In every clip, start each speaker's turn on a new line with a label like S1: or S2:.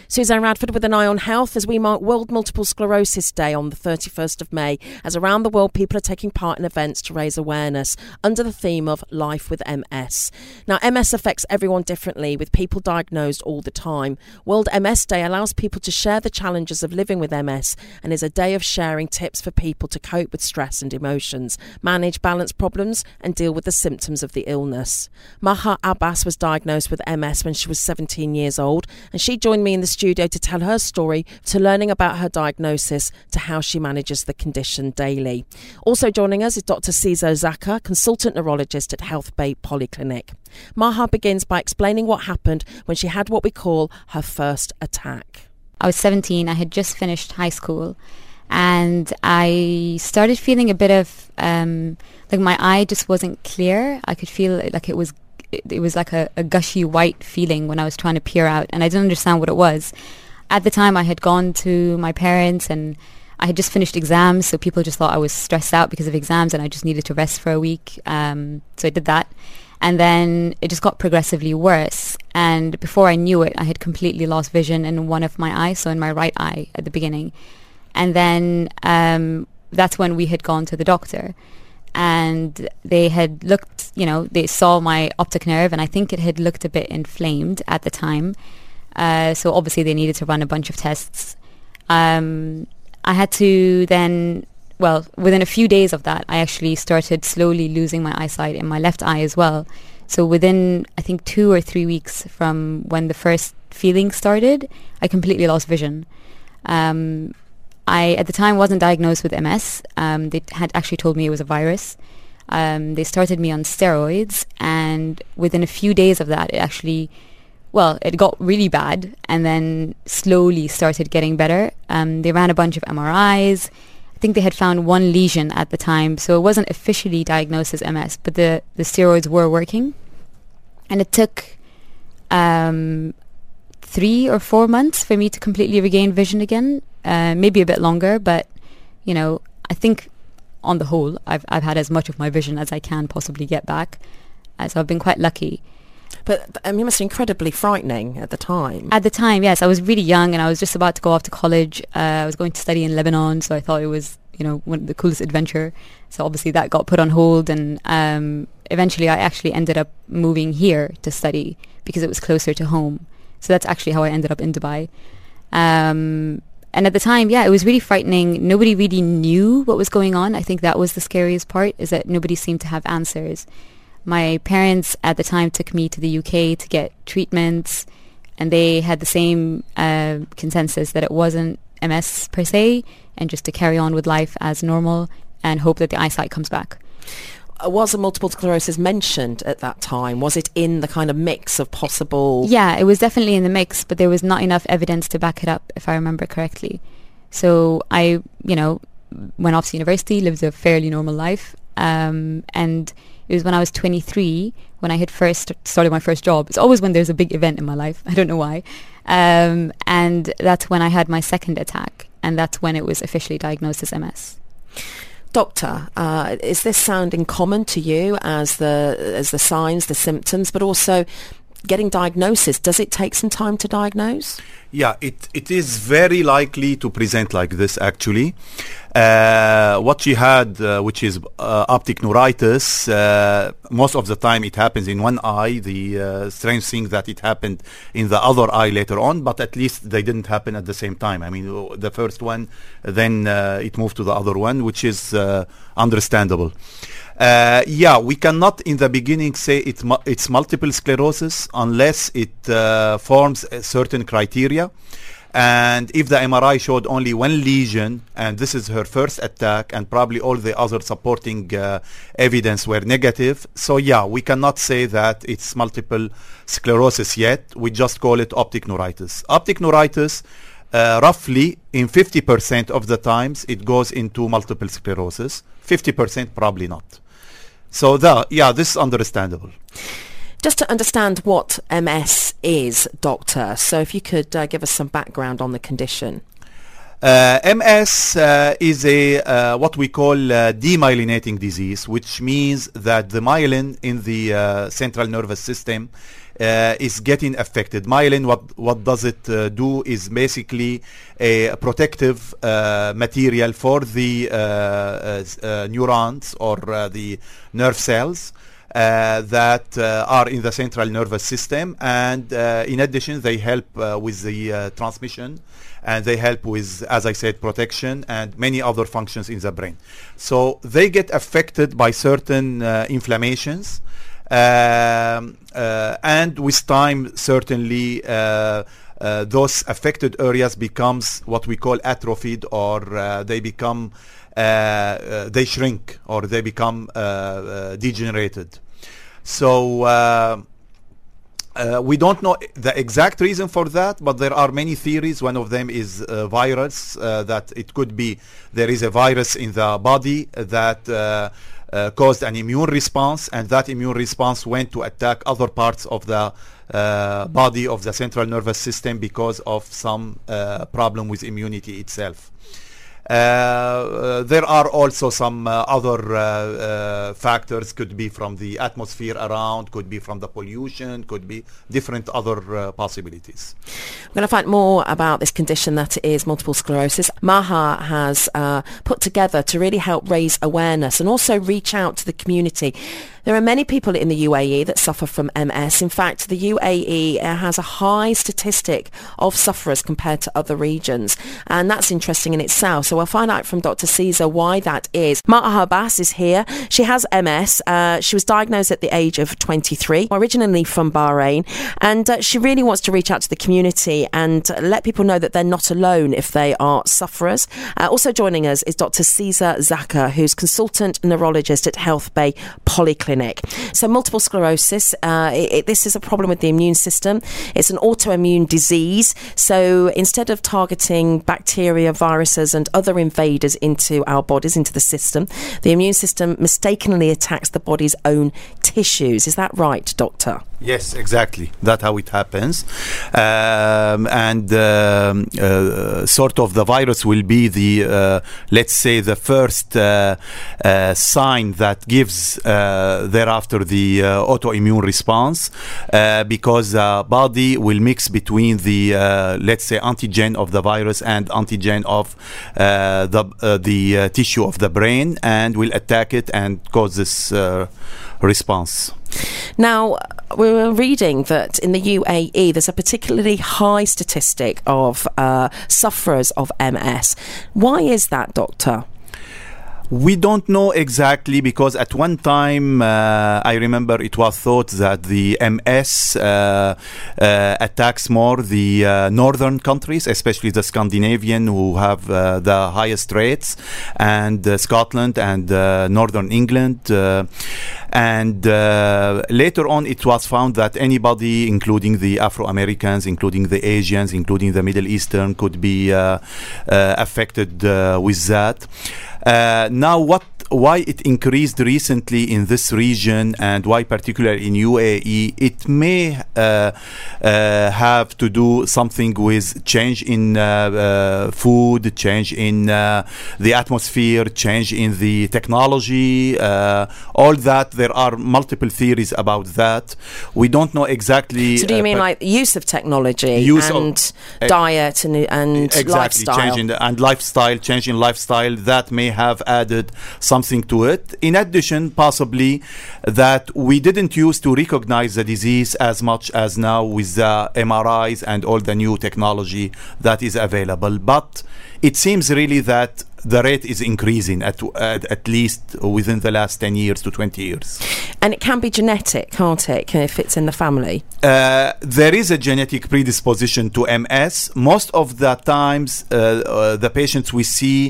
S1: Suzanne Radford with an eye on health as we mark World Multiple Sclerosis Day on the 31st of May, as around the world people are taking part in events to raise awareness under the theme of Life with MS. Now, MS affects everyone differently, with people diagnosed all the time. World MS Day allows people to share the challenges of living with MS and is a day of sharing tips for people to cope with stress and emotions, manage balance problems and deal with the symptoms of the illness. Maha Abbas was diagnosed with MS when she was 17 years old, and she joined me in the studio to tell her story, to learning about her diagnosis, to how she manages the condition daily. Also joining us is Dr. Cizo Zaka, consultant neurologist at Health Bay Polyclinic. Maha begins by explaining what happened when she had what we call her first attack.
S2: I was 17, I had just finished high school, and I started feeling a bit of, like my eye just wasn't clear. I could feel like it was like a gushy white feeling when I was trying to peer out, and I didn't understand what it was. At the time, I had gone to my parents and I had just finished exams, so people just thought I was stressed out because of exams and I just needed to rest for a week. So I did that. And then it just got progressively worse. And before I knew it, I had completely lost vision in one of my eyes, so in my right eye at the beginning. And then that's when we had gone to the doctor. And they had looked, they saw my optic nerve, and I think it had looked a bit inflamed at the time. So obviously they needed to run a bunch of tests. I had to then, within a few days of that, I actually started slowly losing my eyesight in my left eye as well. So within, I think, 2 or 3 weeks from when the first feeling started, I completely lost vision. I, at the time, wasn't diagnosed with MS. They had actually told me it was a virus. They started me on steroids, and within a few days of that, it got really bad, and then slowly started getting better. They ran a bunch of MRIs. I think they had found one lesion at the time, so it wasn't officially diagnosed as MS, but the steroids were working. And it took 3 or 4 months for me to completely regain vision again. Maybe a bit longer, but I think on the whole I've had as much of my vision as I can possibly get back, so I've been quite lucky.
S1: But it must be incredibly frightening at the time.
S2: At the time, yes, I was really young and I was just about to go off to college. I was going to study in Lebanon, so I thought it was one of the coolest adventure. So obviously that got put on hold, and eventually I actually ended up moving here to study because it was closer to home. So that's actually how I ended up in Dubai. And at the time, it was really frightening. Nobody really knew what was going on. I think that was the scariest part, is that nobody seemed to have answers. My parents at the time took me to the UK to get treatments, and they had the same consensus that it wasn't MS per se, and just to carry on with life as normal and hope that the eyesight comes back.
S1: Was a multiple sclerosis mentioned at that time? Was it in the kind of mix of possible...
S2: Yeah, it was definitely in the mix, but there was not enough evidence to back it up, if I remember correctly. So I, went off to university, lived a fairly normal life, and it was when I was 23 when I had first started my first job. It's always when there's a big event in my life. I don't know why. And that's when I had my second attack, and that's when it was officially diagnosed as MS.
S1: Doctor, is this sounding common to you as the signs, the symptoms, but also getting diagnosis? Does it take some time to diagnose?
S3: Yeah, it is very likely to present like this, actually. What she had, which is optic neuritis, most of the time it happens in one eye. The strange thing that it happened in the other eye later on, but at least they didn't happen at the same time. I mean, the first one, then it moved to the other one, which is understandable. We cannot in the beginning say it's multiple sclerosis unless it forms a certain criteria. And if the MRI showed only one lesion, and this is her first attack, and probably all the other supporting evidence were negative, so we cannot say that it's multiple sclerosis yet. We just call it optic neuritis. Optic neuritis, roughly in 50% of the times, it goes into multiple sclerosis. 50% probably not. So this is understandable.
S1: Just to understand what MS is, Doctor, so if you could give us some background on the condition.
S3: MS is a what we call demyelinating disease, which means that the myelin in the central nervous system is getting affected. Myelin, what does it do is basically a protective material for the neurons or the nerve cells that are in the central nervous system, and in addition they help with the transmission, and they help with, as I said, protection and many other functions in the brain. So they get affected by certain inflammations, and with time certainly those affected areas becomes what we call atrophied, or they become they shrink, or they become degenerated. So we don't know the exact reason for that, but there are many theories. One of them is virus, that it could be there is a virus in the body that caused an immune response, and that immune response went to attack other parts of the body of the central nervous system because of some problem with immunity itself. There are also some other factors, could be from the atmosphere around, could be from the pollution, could be different other possibilities.
S1: We're going to find more about this condition that is multiple sclerosis. Maha has put together to really help raise awareness and also reach out to the community. There are many people in the UAE that suffer from MS. In fact, the UAE has a high statistic of sufferers compared to other regions, and that's interesting in itself. So we'll find out from Dr. Caesar why that is. Maha Abbas is here. She has MS. She was diagnosed at the age of 23, originally from Bahrain, and she really wants to reach out to the community and let people know that they're not alone if they are sufferers. Also joining us is Dr. Caesar Zaka, who's consultant neurologist at Health Bay Polyclinic. So multiple sclerosis, this is a problem with the immune system. It's an autoimmune disease. So instead of targeting bacteria, viruses and other invaders into our bodies, into the system, the immune system mistakenly attacks the body's own tissues. Is that right, Doctor?
S3: Yes, exactly. That's how it happens. Sort of the virus will be the, let's say, the first sign that gives thereafter the autoimmune response, because the body will mix between the, let's say, antigen of the virus and antigen of the tissue of the brain, and will attack it and cause this response.
S1: Now, we were reading that in the UAE there's a particularly high statistic of sufferers of MS. Why is that, Doctor?
S3: We don't know exactly, because at one time I remember it was thought that the MS attacks more the northern countries, especially the Scandinavian, who have the highest rates, and Scotland and northern England. And later on it was found that anybody, including the Afro-Americans, including the Asians, including the Middle Eastern, could be affected with that. Now, why it increased recently in this region, and why particularly in UAE, it may have to do something with change in food, change in the atmosphere, change in the technology, all that. There are multiple theories about that. We don't know exactly.
S1: So do you mean like use of technology, diet and
S3: exactly,
S1: lifestyle?
S3: Change in lifestyle that may have added something to it. In addition, possibly that we didn't used to recognize the disease as much as now with the MRIs and all the new technology that is available. But it seems really that the rate is increasing at least within the last 10 years to 20 years.
S1: And it can be genetic, can't it, if it's in the family?
S3: There is a genetic predisposition to MS. Most of the times, the patients we see,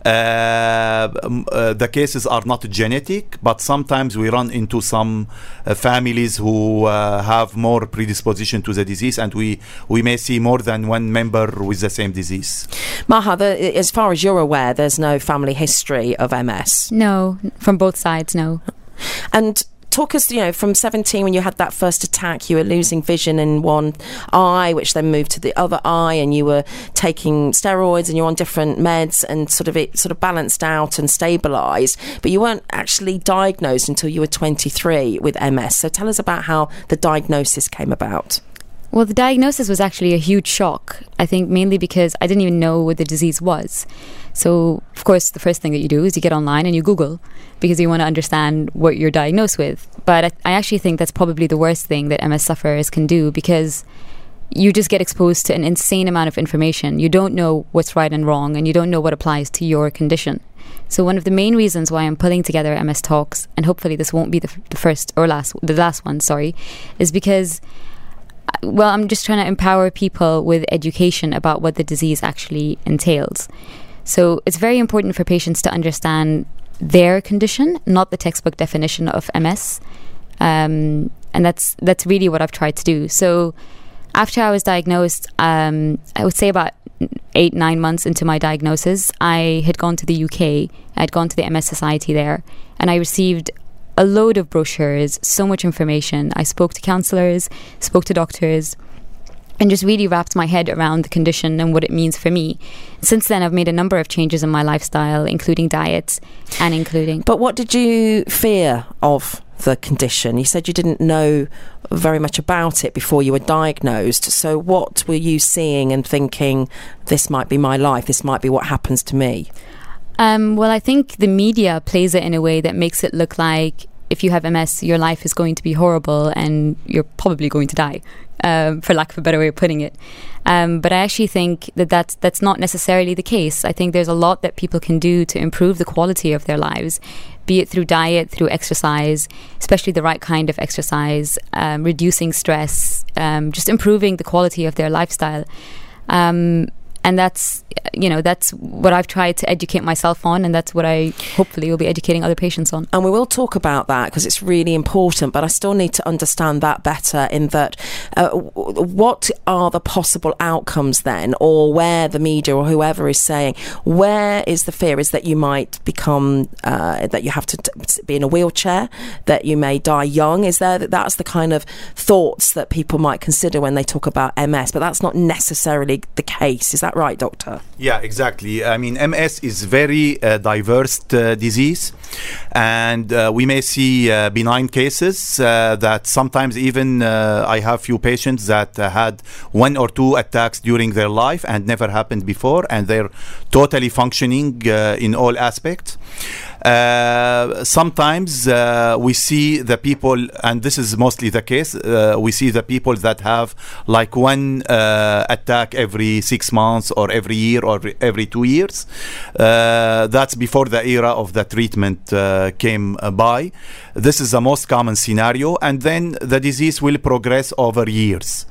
S3: the cases are not genetic, but sometimes we run into some families who have more predisposition to the disease, and we may see more than one member with the same disease.
S1: Maha, as far as you're aware, there's no family history of MS?
S2: No, from both sides, no.
S1: And talk us, from 17 when you had that first attack, you were losing vision in one eye, which then moved to the other eye, and you were taking steroids and you're on different meds, and it sort of balanced out and stabilised. But you weren't actually diagnosed until you were 23 with MS. So tell us about how the diagnosis came about.
S2: Well, the diagnosis was actually a huge shock, I think mainly because I didn't even know what the disease was. So, of course, the first thing that you do is you get online and you Google because you want to understand what you're diagnosed with. But I actually think that's probably the worst thing that MS sufferers can do, because you just get exposed to an insane amount of information. You don't know what's right and wrong, and you don't know what applies to your condition. So one of the main reasons why I'm putting together MS Talks, and hopefully this won't be the last one, is because, well, I'm just trying to empower people with education about what the disease actually entails. So it's very important for patients to understand their condition, not the textbook definition of MS. And that's really what I've tried to do. So after I was diagnosed, I would say about 8-9 months into my diagnosis, I had gone to the UK. I'd gone to the MS Society there, and I received a load of brochures, so much information. I spoke to counsellors, spoke to doctors, and just really wrapped my head around the condition and what it means for me. Since then, I've made a number of changes in my lifestyle, including diets and including...
S1: But what did you fear of the condition? You said you didn't know very much about it before you were diagnosed. So what were you seeing and thinking, this might be my life, this might be what happens to me?
S2: Well, I think the media plays it in a way that makes it look like if you have MS, your life is going to be horrible and you're probably going to die, for lack of a better way of putting it. But I actually think that's not necessarily the case. I think there's a lot that people can do to improve the quality of their lives, be it through diet, through exercise, especially the right kind of exercise, reducing stress, just improving the quality of their lifestyle. And that's what I've tried to educate myself on, and that's what I hopefully will be educating other patients on.
S1: And we will talk about that because it's really important, but I still need to understand that better, in that what are the possible outcomes then, or where the media or whoever is saying, where is the fear? Is that you might become, that you have to be in a wheelchair, that you may die young? Is there that's the kind of thoughts that people might consider when they talk about MS, but that's not necessarily the case. Is that right, Doctor?
S3: Yeah, exactly. I mean, MS is very diverse disease, and we may see benign cases that sometimes even I have few patients that had 1 or 2 attacks during their life and never happened before, and they're totally functioning in all aspects. Sometimes we see the people, and this is mostly the case, we see the people that have like 1 attack every 6 months or every year or every 2 years. That's before the era of the treatment came by. This is the most common scenario, and then the disease will progress over years.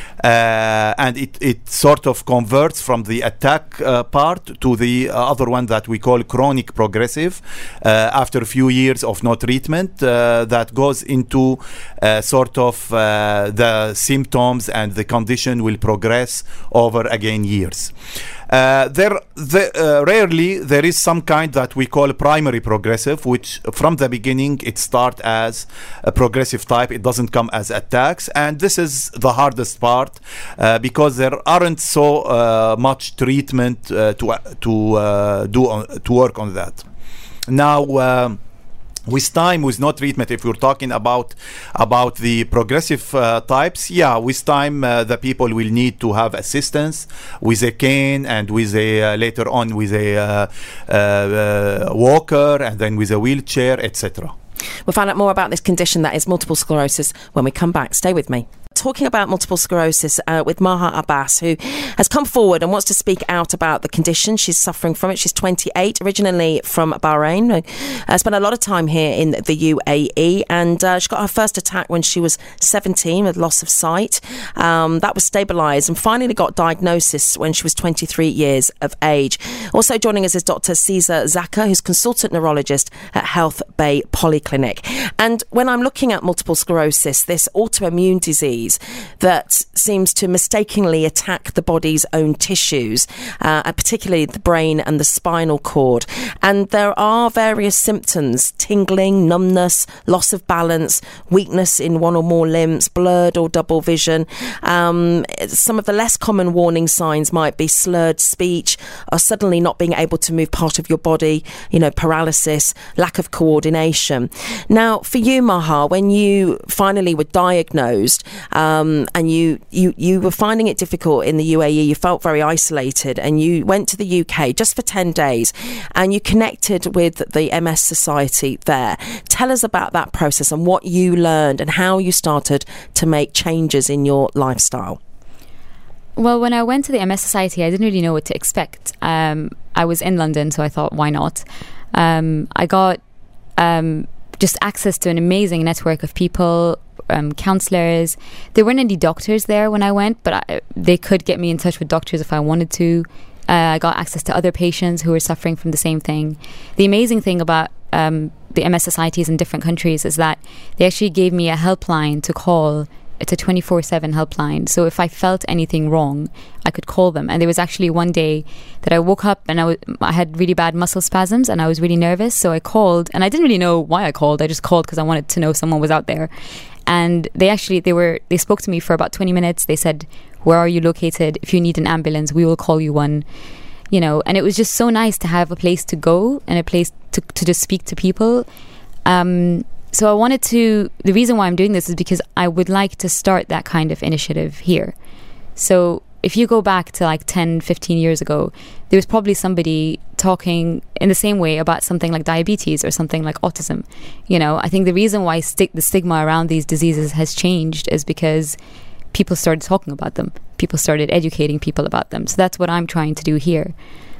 S3: And it sort of converts from the attack part to the other one that we call chronic progressive after a few years of no treatment, that goes into sort of the symptoms, and the condition will progress over again years. Rarely there is some kind that we call primary progressive, which from the beginning it starts as a progressive type. It doesn't come as attacks, and this is the hardest part because there aren't so much treatment to work on that. Now, with time, with no treatment, if we're talking about the progressive types, yeah, with time the people will need to have assistance with a cane, and with a later on with a walker, and then with a wheelchair, etc.
S1: We'll find out more about this condition that is multiple sclerosis when we come back. Stay with me. Talking about multiple sclerosis with Maha Abbas, who has come forward and wants to speak out about the condition. She's suffering from it. She's 28, originally from Bahrain. Spent a lot of time here in the UAE, and she got her first attack when she was 17 with loss of sight. That was stabilised, and finally got diagnosis when she was 23 years of age. Also joining us is Dr. Caesar Zaka, who's consultant neurologist at Health Bay Polyclinic. And when I'm looking at multiple sclerosis, this autoimmune disease, disease that seems to mistakenly attack the body's own tissues, particularly the brain and the spinal cord. And there are various symptoms: tingling, numbness, loss of balance, weakness in one or more limbs, blurred or double vision. Some of the less common warning signs might be slurred speech, or suddenly not being able to move part of your body, paralysis, lack of coordination. Now, for you, Maha, when you finally were diagnosed, and you were finding it difficult in the UAE, you felt very isolated, and you went to the UK just for 10 days, and you connected with the MS Society there. Tell us about that process and what you learned and how you started to make changes in your lifestyle.
S2: Well, when I went to the MS Society, I didn't really know what to expect. I was in London, so I thought, why not? I got just access to an amazing network of people, counsellors. There weren't any doctors there when I went, but they could get me in touch with doctors if I wanted to. I got access to other patients who were suffering from the same thing. The amazing thing about the MS Societies in different countries is that they actually gave me a helpline to call. It's a 24/7 helpline. So if I felt anything wrong, I could call them. And there was actually one day that I woke up and I had really bad muscle spasms and I was really nervous. So I called, and I didn't really know why I called. I just called because I wanted to know someone was out there. And they spoke to me for about 20 minutes. They said, "Where are you located? If you need an ambulance, we will call you one." And it was just so nice to have a place to go and a place to just speak to people. So the reason why I'm doing this is because I would like to start that kind of initiative here. So if you go back to like 10, 15 years ago, there was probably somebody talking in the same way about something like diabetes or something like autism. I think the reason why the stigma around these diseases has changed is because people started talking about them. People started educating people about them. So that's what I'm trying to do here.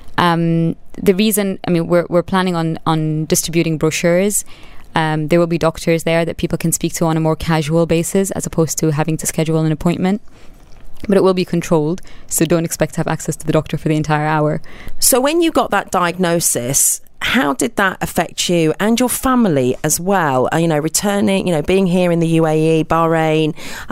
S2: The reason, we're planning on distributing brochures. There will be doctors there that people can speak to on a more casual basis as opposed to having to schedule an appointment. But it will be controlled, so don't expect to have access to the doctor for the entire hour.
S1: So when you got that diagnosis, how did that affect you and your family as well? Returning, being here in the UAE, Bahrain,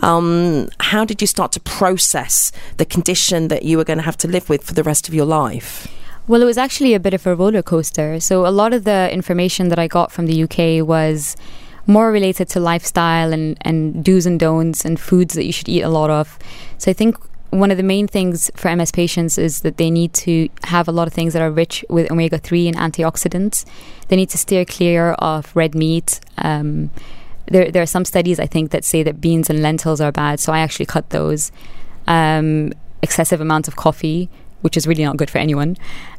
S1: how did you start to process the condition that you were going to have to live with for the rest of your life?
S2: Well, it was actually a bit of a roller coaster. So a lot of the information that I got from the UK was more related to lifestyle and do's and don'ts and foods that you should eat a lot of. So I think one of the main things for MS patients is that they need to have a lot of things that are rich with omega-3 and antioxidants. They need to steer clear of red meat. There are some studies, I think, that say that beans and lentils are bad, so I actually cut those. Excessive amounts of coffee, which is really not good for anyone.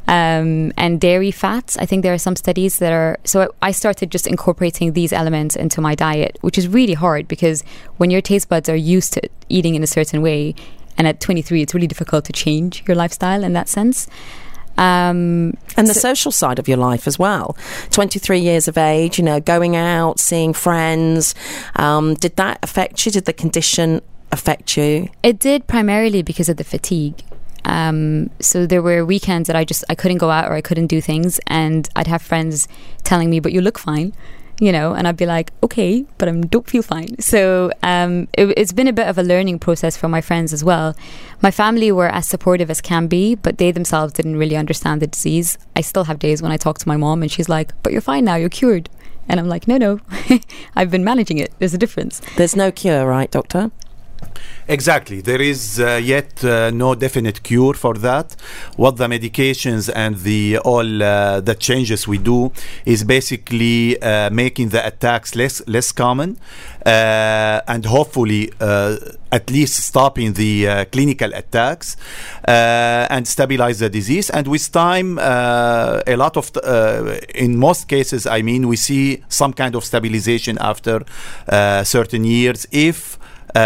S2: And dairy fats, I think there are some studies that are... So I started just incorporating these elements into my diet, which is really hard because when your taste buds are used to eating in a certain way, and at 23, it's really difficult to change your lifestyle in that sense.
S1: And the social side of your life as well. 23 years of age, going out, seeing friends. Did that affect you? Did the condition affect you?
S2: It did, primarily because of the fatigue. So there were weekends that I couldn't go out or I couldn't do things, and I'd have friends telling me, "But you look fine," and I'd be like, "Okay, but I don't feel fine." So it's been a bit of a learning process for my friends as well. My family were as supportive as can be, but they themselves didn't really understand the disease. I still have days when I talk to my mom and she's like, "But you're fine now, you're cured." And I'm like, no, I've been managing it. There's a difference.
S1: There's no cure, right, doctor?
S3: Exactly. There is yet no definite cure for that. What the medications and the changes we do is basically making the attacks less common, and hopefully at least stopping the clinical attacks and stabilize the disease. And with time, a lot of in most cases, we see some kind of stabilization after certain years if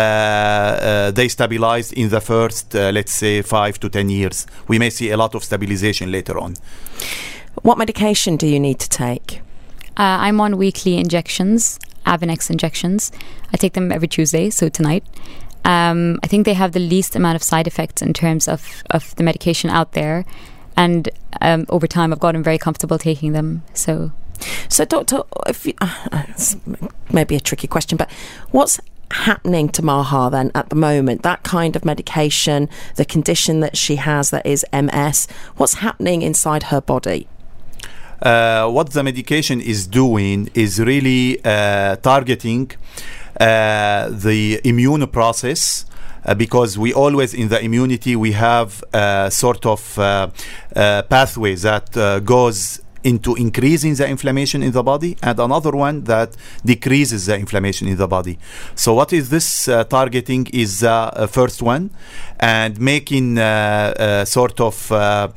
S3: they stabilized in the first, let's say, 5 to 10 years. We may see a lot of stabilization later on.
S1: What medication do you need to take?
S2: I'm on weekly injections, Avonex injections. I take them every Tuesday, so tonight. I think they have the least amount of side effects in terms of the medication out there. And over time, I've gotten very comfortable taking them. So,
S1: doctor, if you, it's maybe a tricky question, but what's happening to Maha then at the moment? That kind of medication, the condition that she has that is MS, what's happening inside her body?
S3: What the medication is doing is really targeting the immune process, because we always in the immunity we have sort of pathway that goes into increasing the inflammation in the body, and another one that decreases the inflammation in the body. So what is this targeting is the first one, and making sort of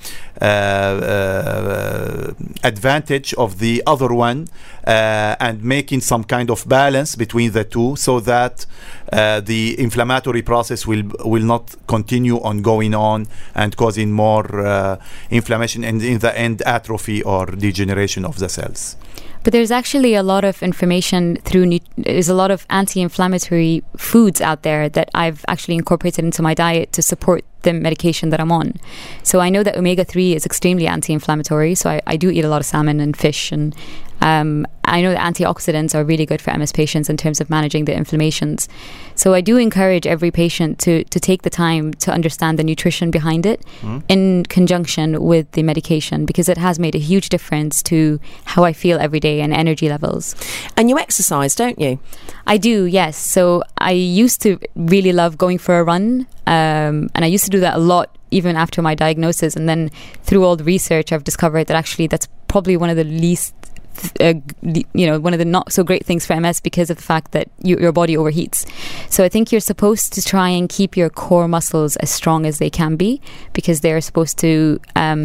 S3: advantage of the other one, and making some kind of balance between the two, so that the inflammatory process will not continue on going on and causing more inflammation, and in the end atrophy or degeneration of the cells.
S2: But there's actually a lot of information there's a lot of anti-inflammatory foods out there that I've actually incorporated into my diet to support the medication that I'm on. So I know that omega-3 is extremely anti-inflammatory, so I do eat a lot of salmon and fish, and I know that antioxidants are really good for MS patients in terms of managing the inflammations. So I do encourage every patient to take the time to understand the nutrition behind it in conjunction with the medication, because it has made a huge difference to how I feel every day and energy levels.
S1: And you exercise, don't you?
S2: I do, yes. So I used to really love going for a run, and I used to do that a lot even after my diagnosis. And then through all the research, I've discovered that actually that's probably one of the least one of the not so great things for MS, because of the fact that your body overheats. So I think you're supposed to try and keep your core muscles as strong as they can be, because they're supposed to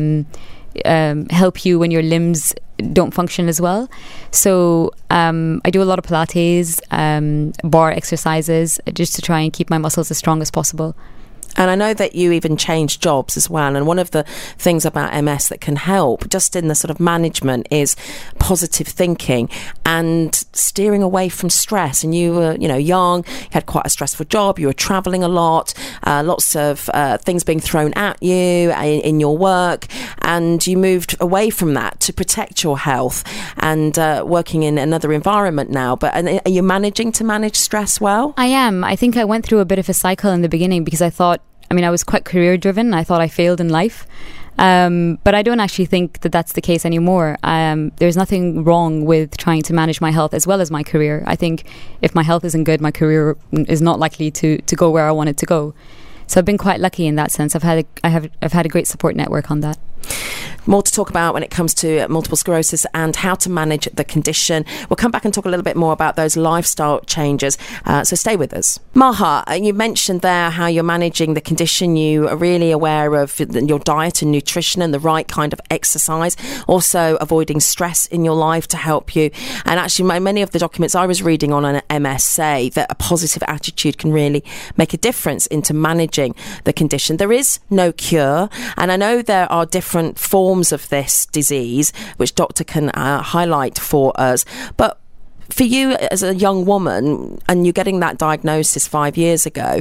S2: help you when your limbs don't function as well. So I do a lot of Pilates, bar exercises, just to try and keep my muscles as strong as possible.
S1: And I know that you even changed jobs as well. And one of the things about MS that can help just in the sort of management is positive thinking and steering away from stress. And you were, young, you had quite a stressful job, you were traveling a lot, lots of things being thrown at you in your work. And you moved away from that to protect your health and working in another environment now. But are you managing to manage stress well?
S2: I am. I think I went through a bit of a cycle in the beginning, because I thought, I was quite career driven. I thought I failed in life. But I don't actually think that that's the case anymore. There's nothing wrong with trying to manage my health as well as my career. I think if my health isn't good, my career is not likely to go where I want it to go. So I've been quite lucky in that sense. I've had a great support network on that.
S1: More to talk about when it comes to multiple sclerosis and how to manage the condition. We'll come back and talk a little bit more about those lifestyle changes. So stay with us. Maha, you mentioned there how you're managing the condition. You are really aware of your diet and nutrition and the right kind of exercise. Also avoiding stress in your life to help you. And actually, many of the documents I was reading on an MS say that a positive attitude can really make a difference into managing the condition. There is no cure. And I know there are different forms of this disease, which doctor can highlight for us. But for you as a young woman, and you're getting that diagnosis 5 years ago,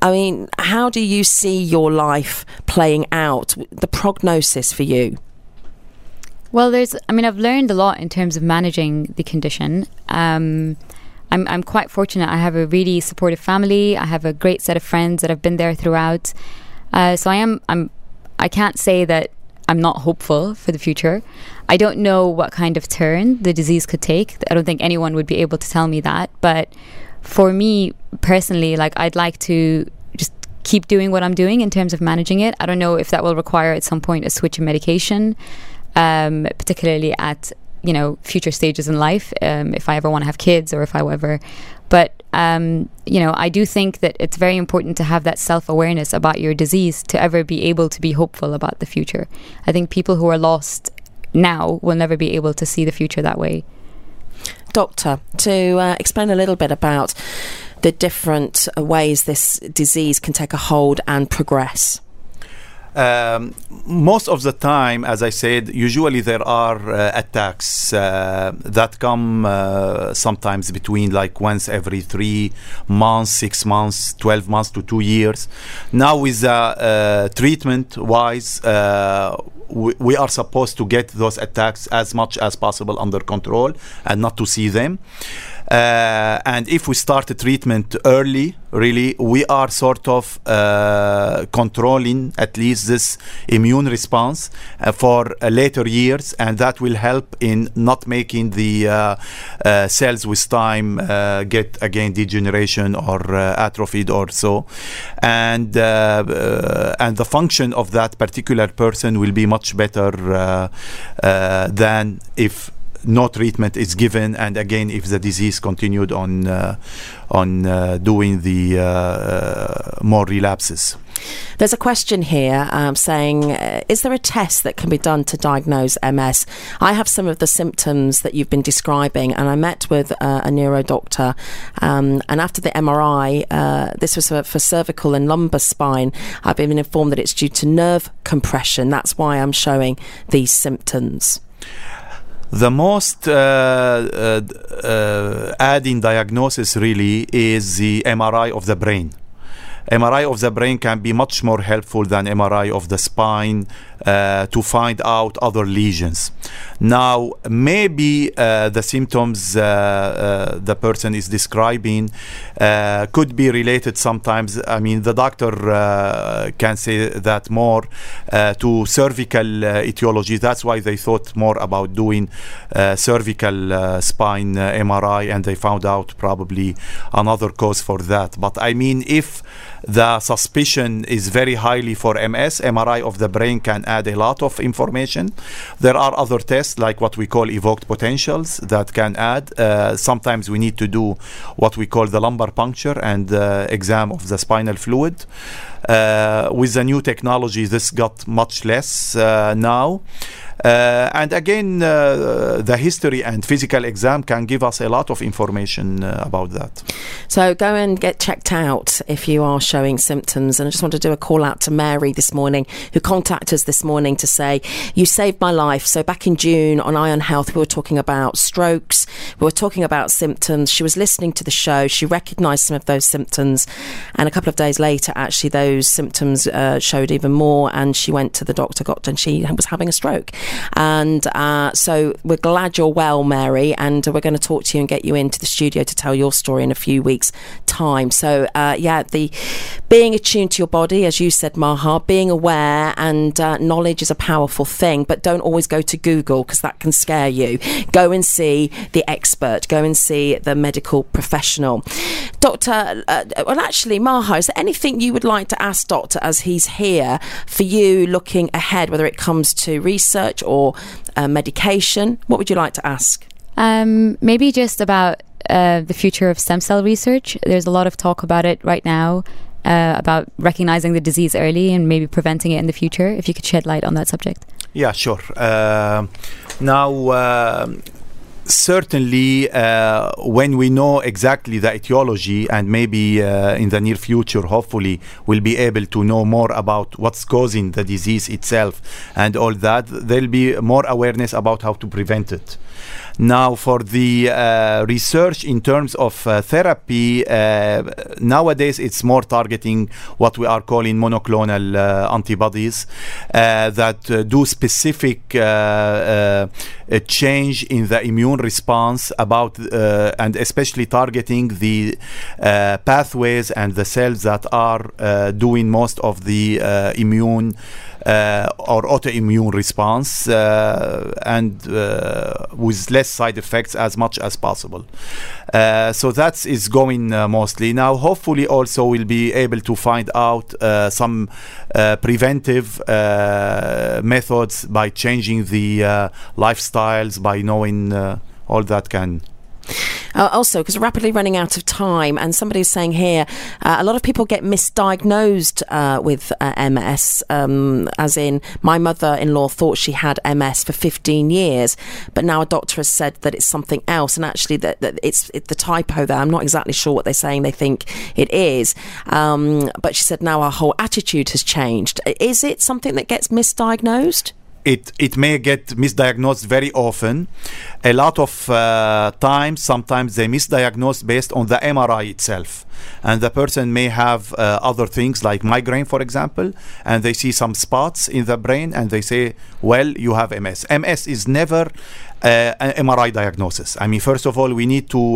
S1: how do you see your life playing out, the prognosis for you?
S2: Well, I've learned a lot in terms of managing the condition. I'm quite fortunate. I have a really supportive family. I have a great set of friends that have been there throughout. So I can't say that I'm not hopeful for the future. I don't know what kind of turn the disease could take. I don't think anyone would be able to tell me that. But for me personally, I'd like to just keep doing what I'm doing in terms of managing it. I don't know if that will require at some point a switch in medication, particularly at future stages in life, if I ever want to have kids or if I ever. But I do think that it's very important to have that self-awareness about your disease to ever be able to be hopeful about the future. I think people who are lost now will never be able to see the future that way.
S1: Doctor, to explain a little bit about the different ways this disease can take a hold and progress.
S3: Most of the time, as I said, usually there are attacks that come sometimes between once every 3 months, 6 months, 12 months to 2 years. Now with treatment wise, we are supposed to get those attacks as much as possible under control and not to see them. And if we start a treatment early, really, we are sort of controlling at least this immune response for later years, and that will help in not making the cells with time get again degeneration or atrophied or so. And the function of that particular person will be much better than if no treatment is given, and again if the disease continued on doing the more relapses.
S1: There's a question here saying, is there a test that can be done to diagnose MS? I have some of the symptoms that you've been describing, and I met with a neuro doctor, and after the MRI, this was for cervical and lumbar spine, I've been informed that it's due to nerve compression. That's why I'm showing these symptoms.
S3: The most adding diagnosis really is the MRI of the brain. MRI of the brain can be much more helpful than MRI of the spine to find out other lesions. Now, maybe the symptoms the person is describing could be related sometimes. I mean, the doctor can say that more to cervical etiology. That's why they thought more about doing cervical spine MRI, and they found out probably another cause for that. But I mean, if the suspicion is very highly for MS, MRI of the brain can add a lot of information. There are other tests like what we call evoked potentials that can add. Sometimes we need to do what we call the lumbar puncture and exam of the spinal fluid. With the new technology, this got much less now. And again, the history and physical exam can give us a lot of information about that.
S1: So go and get checked out if you are showing symptoms. And I just want to do a call out to Mary this morning, who contacted us this morning to say, you saved my life. So back in June on Eye on Health, we were talking about strokes. We were talking about symptoms. She was listening to the show. She recognised some of those symptoms. And a couple of days later, actually, those symptoms showed even more. And she went to the doctor, and she was having a stroke. And so we're glad you're well, Mary, and we're going to talk to you and get you into the studio to tell your story in a few weeks' time. So the being attuned to your body, as you said, Maha, being aware, and knowledge is a powerful thing, but don't always go to Google because that can scare you. Go and see the expert, go and see the medical professional. Doctor, well actually, Maha, is there anything you would like to ask Doctor as he's here for you looking ahead, whether it comes to research or medication? What would you like to ask?
S2: Maybe just about the future of stem cell research. There's a lot of talk about it right now, about recognizing the disease early and maybe preventing it in the future. If you could shed light on that subject.
S3: Yeah, sure. Now, certainly when we know exactly the etiology, and maybe in the near future hopefully we'll be able to know more about what's causing the disease itself and all that, there'll be more awareness about how to prevent it. Now, for the research in terms of therapy, nowadays it's more targeting what we are calling monoclonal antibodies that do specific change in the immune response about and especially targeting the pathways and the cells that are doing most of the immune or autoimmune response and with less side effects as much as possible. So that is going mostly. Now, hopefully also we'll be able to find out some preventive methods by changing the lifestyles, by knowing all that can.
S1: Also, because we're rapidly running out of time, and somebody's saying here, a lot of people get misdiagnosed with MS, as in my mother-in-law thought she had MS for 15 years, but now a doctor has said that it's something else, and actually that it's the typo there. I'm not exactly sure what they're saying they think it is, but she said now our whole attitude has changed. Is it something that gets misdiagnosed?
S3: It may get misdiagnosed very often. A lot of times, sometimes they misdiagnose based on the MRI itself. and the person may have other things like migraine, for example, and they see some spots in the brain and they say, well, you have MS. MS is never an MRI diagnosis. I mean, first of all, we need to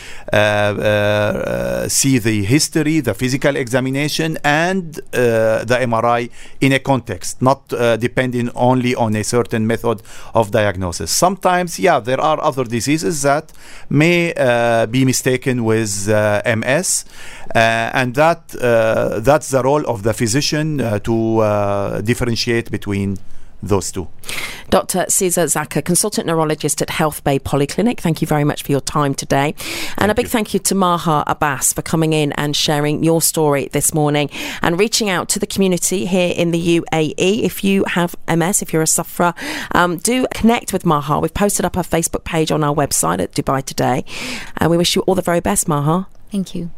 S3: see the history, the physical examination, and the MRI in a context, not depending only on a certain method of diagnosis. Sometimes, there are other diseases that may be mistaken with MS, and that's the role of the physician to differentiate between those two.
S1: Dr. Cesar Zaka, consultant neurologist at Health Bay Polyclinic, thank you very much for your time today. And a big thank you to Maha Abbas for coming in and sharing your story this morning and reaching out to the community here in the UAE. If you have MS, if you're a sufferer, do connect with Maha. We've posted up her Facebook page on our website at Dubai Today. And we wish you all the very best, Maha.
S2: Thank you.